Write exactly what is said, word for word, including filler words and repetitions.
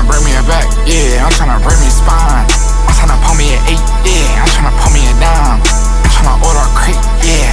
tryna bring me a back, yeah, I'm tryna bring me spine. I'm tryna pull me an eight, yeah, I'm tryna pull me a dime. I'm tryna order a crate, yeah,